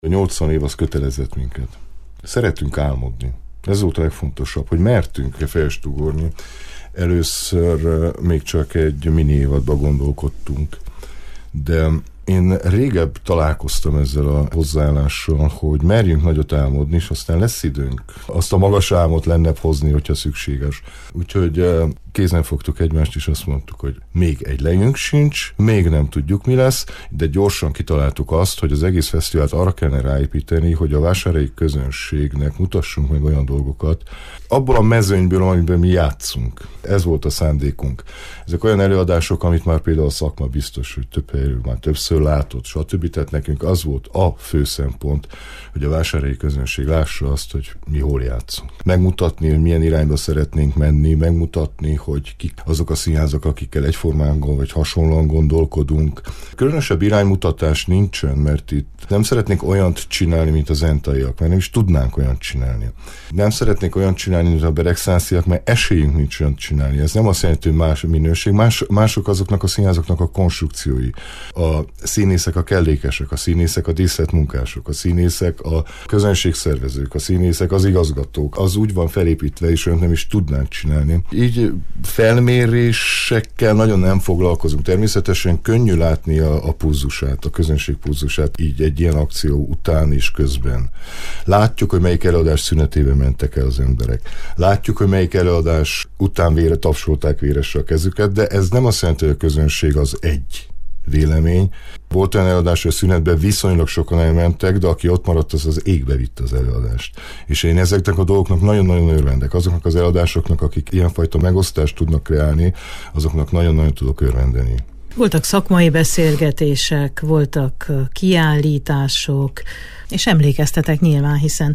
A 80 év az kötelezett minket. Szeretünk álmodni. Ez volt a legfontosabb, hogy mertünk fejest ugorni. Először még csak egy mini évadba gondolkodtunk, de én régebb találkoztam ezzel a hozzáállással, hogy merjünk nagyot álmodni, és aztán lesz időnk azt a magas álmot lennebb hozni, hogyha szükséges. Úgyhogy kézen fogtuk egymást, és azt mondtuk, hogy még egy lejünk sincs, még nem tudjuk, mi lesz, de gyorsan kitaláltuk azt, hogy az egész fesztivált arra kellene ráépíteni, hogy a vásárhelyi közönségnek mutassunk meg olyan dolgokat, abból a mezőnyből, amiben mi játszunk. Ez volt a szándékunk. Ezek olyan előadások, amit már például a szakma biztos, hogy több helyről már többször látott, stb. Tehát nekünk az volt a fő szempont, hogy a vásárhelyi közönség lássa azt, hogy mi hol játszunk. Megmutatni, hogy milyen irányba szeretnénk menni, megmutatni, hogy kik azok a színházak, akikkel egyformán vagy hasonlóan gondolkodunk. Különösebb iránymutatás nincsen, mert itt nem szeretnénk olyant csinálni, mint az entaiak, mert nem is tudnánk olyant csinálni. Nem szeretnék olyant csinálni, mint a beregszánsziak, mert esélyünk nincs olyant csinálni. Ez nem azt jelenti, hogy más minőség, mások azoknak a színházaknak a konstrukciói. A színészek a kellékesek, a színészek a díszletmunkások, a színészek a közönségszervezők, a színészek az igazgatók. Az úgy van felépítve, és olyant nem is tudnánk csinálni. Így felmérésekkel nagyon nem foglalkozunk. Természetesen könnyű látni a pulzusát, a közönség pulzusát így egy ilyen akció után és közben. Látjuk, hogy melyik előadás szünetében mentek el az emberek. Látjuk, hogy melyik előadás után tapsolták véresre a kezüket, de ez nem azt jelenti, hogy a közönség az egy vélemény. Volt olyan előadás, hogy a szünetben viszonylag sokan elmentek, de aki ott maradt, az égbe vitte az előadást. És én ezeknek a dolgoknak nagyon-nagyon örvendek. Azoknak az előadásoknak, akik ilyenfajta megosztást tudnak kreálni, azoknak nagyon-nagyon tudok örvendeni. Voltak szakmai beszélgetések, voltak kiállítások, és emlékeztetek nyilván, hiszen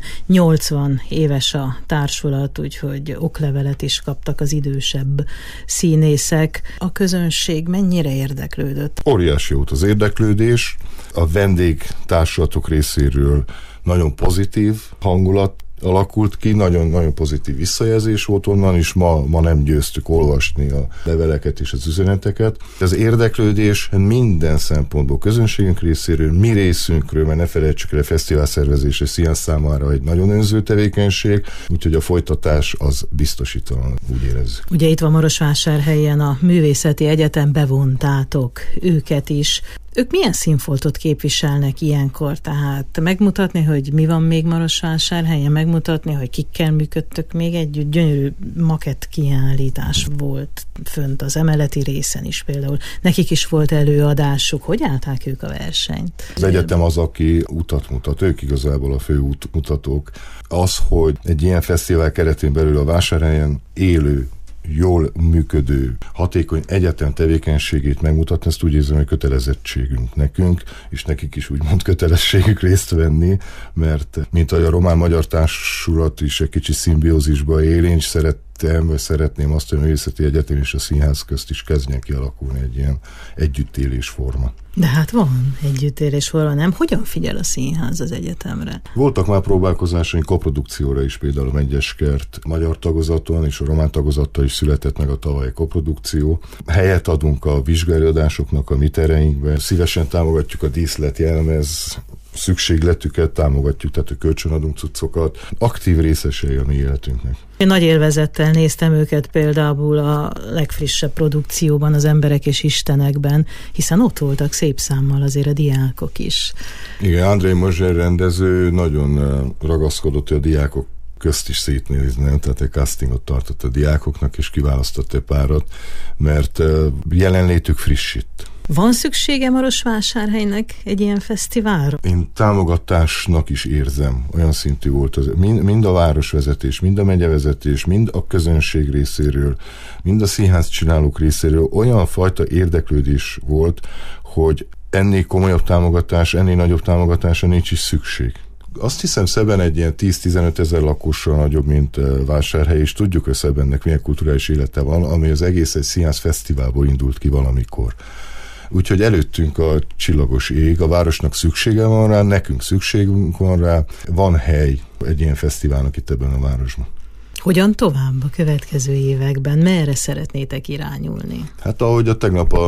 80 éves a társulat, úgyhogy oklevelet is kaptak az idősebb színészek. A közönség mennyire érdeklődött? Óriási volt az érdeklődés. A vendégtársulatok részéről nagyon pozitív hangulat alakult ki, nagyon-nagyon pozitív visszajelzés volt onnan, és ma nem győztük olvasni a leveleket és az üzeneteket. Az érdeklődés minden szempontból, közönségünk részéről, mi részünkről, mert ne felejtsük el, a fesztivál szervezés és színház számára egy nagyon önző tevékenység, úgyhogy a folytatás az biztosítalan, úgy érezzük. Ugye itt van Marosvásárhelyen a Művészeti Egyetem, bevontátok őket is. Ők milyen színfoltot képviselnek ilyenkor? Tehát megmutatni, hogy mi van még Marosvásárhelyen, megmutatni, hogy kikkel működtök még együtt. Gyönyörű makett kiállítás volt fönt az emeleti részen is például. Nekik is volt előadásuk. Hogy állták ők a versenyt? Az egyetem az, aki utat mutat. Ők igazából a fő útmutatók. Az, hogy egy ilyen fesztivál keretén belül a Vásárhelyen élő, jól működő, hatékony egyetem tevékenységét megmutatni, ezt úgy érzem, hogy kötelezettségünk nekünk, és nekik is úgymond kötelességük részt venni, mert mint ahogy a román-magyar társulat is egy kicsi szimbiózisba él, én is szeretném azt, hogy a Művészeti Egyetem és a színház közt is kezdjen kialakulni egy ilyen együttélés forma. De hát van együttélés forma, nem? Hogyan figyel a színház az egyetemre? Voltak már próbálkozásaink koprodukcióra is, például a Megyeskert magyar tagozaton és a román tagozattal is született meg a tavalyi koprodukció. Helyet adunk a vizsgaelőadásoknak a mi tereinkben, szívesen támogatjuk a díszletjelmez szükségletüket, támogatjuk, tehát hogy kölcsönadunk cuccokat. Aktív részesei a mi életünknek. Én nagy élvezettel néztem őket például a legfrissebb produkcióban, az Emberek és Istenekben, hiszen ott voltak szép számmal azért a diákok is. Igen, Andrei Mozser rendező nagyon ragaszkodott, hogy a diákok közt is szétnézni, tehát egy castingot tartott a diákoknak, és kiválasztott egy párat, mert jelenlétük frissít. Van szüksége Marosvásárhelynek egy ilyen fesztiválra? Én támogatásnak is érzem, olyan szintű volt az, mind a városvezetés, mind a megyevezetés, mind a közönség részéről, mind a színház csinálók részéről olyan fajta érdeklődés volt, hogy ennél komolyabb támogatás, ennél nagyobb támogatásra nincs is szükség. Azt hiszem, Szeben egy ilyen 10-15 ezer lakossal nagyobb, mint Vásárhely, és tudjuk, hogy Szebennek milyen kulturális élete van, ami az egész egy színház fesztiválból indult ki valamikor. Úgyhogy előttünk a csillagos ég, a városnak szüksége van rá, nekünk szükségünk van rá, van hely egy ilyen fesztiválnak itt ebben a városban. Hogyan tovább a következő években? Merre szeretnétek irányulni? Hát ahogy a tegnap a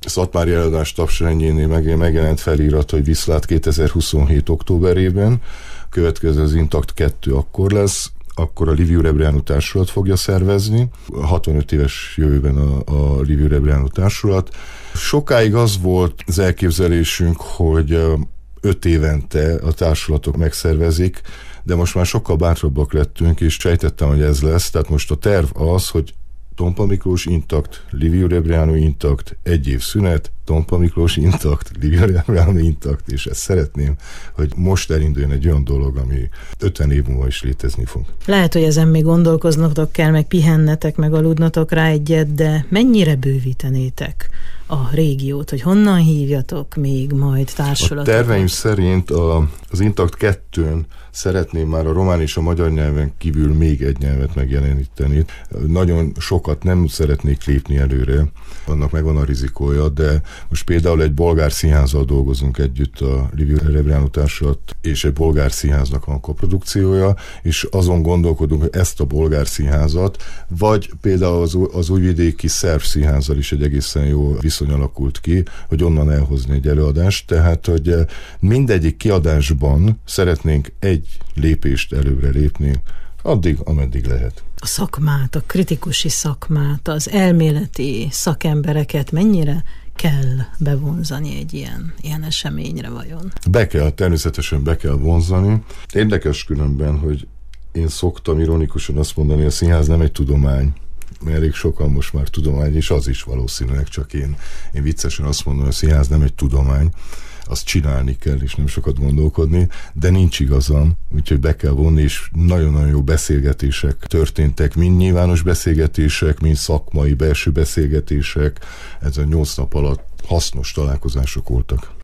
Szatmári előadás tapsrendjénél megjelent felirat, hogy viszlát 2027. októberében, a következő az Intakt 2 akkor lesz, akkor a Liviu Rebreanu Társulat fogja szervezni, 65 éves jövőben a Liviu Rebreanu Társulat. Sokáig az volt az elképzelésünk, hogy 5 évente a társulatok megszervezik, de most már sokkal bátrabbak lettünk, és sejtettem, hogy ez lesz. Tehát most a terv az, hogy Tompa Miklós Intakt, Liviu Rebreanu Intakt, 1 év szünet, Tompa Miklós Intakt, Liviu Rebreanu Intakt, és ezt szeretném, hogy most elinduljon egy olyan dolog, ami 50 év múlva is létezni fog. Lehet, hogy ezen még gondolkoznotok kell, meg pihennetek, meg aludnotok rá egyet, de mennyire bővítenétek a régiót, hogy honnan hívjatok még majd társulatokat? A terveim szerint az Intakt 2-n szeretném már a román és a magyar nyelven kívül még egy nyelvet megjeleníteni. Nagyon sokat nem szeretnék lépni előre, annak megvan a rizikója, de most például egy bolgár színházzal dolgozunk együtt, a Liviu Rebreanu Társulat, és egy bolgár színháznak van koprodukciója, és azon gondolkodunk, hogy ezt a bolgár színházat, vagy például az újvidéki szerb színházzal is egy egészen jó viszony alakult ki, hogy onnan elhozni egy előadást, tehát, hogy mindegyik kiadásban szeretnénk egy lépést előbbre lépni, addig, ameddig lehet. A szakmát, a kritikusi szakmát, az elméleti szakembereket mennyire kell bevonzani egy ilyen eseményre vajon? Természetesen be kell vonzani. Érdekes különben, hogy én szoktam ironikusan azt mondani, hogy a színház nem egy tudomány, mert elég sokan most már tudomány, és az is valószínűleg, csak én viccesen azt mondom, hogy a színház nem egy tudomány, azt csinálni kell, és nem sokat gondolkodni, de nincs igazam, úgyhogy be kell vonni, és nagyon-nagyon jó beszélgetések történtek, mind nyilvános beszélgetések, mind szakmai, belső beszélgetések, ez a 8 nap alatt hasznos találkozások voltak.